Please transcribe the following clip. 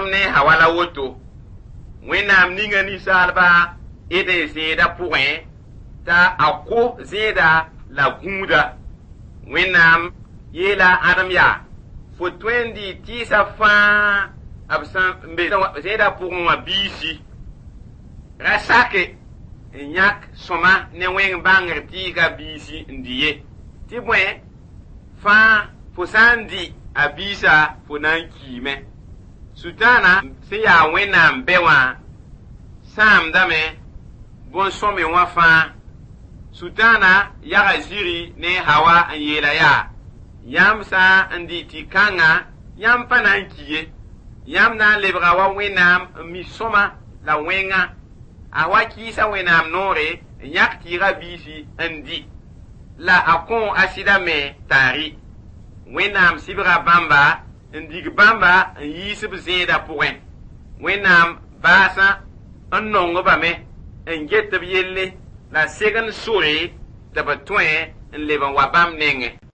ne Hawa la woto Wẽnnaam ninga ninsaalba ede zẽeda pʋgẽ t'a a ko zẽeda la gũuda Wẽnnaam yeela Adam yaa fo tõe n dɩ tɩɩsã fãa b sẽn be zẽeda pʋgẽ wã biisi ra sake n yãk sõma ne wẽng bãngr tɩɩga biisi n dɩ ye tɩ bõe fãa fo sã n dɩ a biisa fo na n kiime Sʋtãana sẽn yaa Wẽnnaam bɛ wã sãamdame bõn-sõme wã fãa Sʋtãana yaga ziri ne Hawa n yeela yaa yãmb sã n dɩ tɩ kãngã yãmb pa na n ki ye yãmb na n lebga wa Wẽnnaam n mi sõma la wẽngã a wa kɩɩsa Wẽnnaam noore n yãk tɩɩga biisi n dɩ la a kõ a sɩdame taari Wẽnnaam sɩbga bãmba n dig bãmba n yiis b zẽeda pʋgẽ Wẽnnaam baasã n nongbame n get b yelle la segn sore tɩ b tõe n leb n wa bãmb nengẽ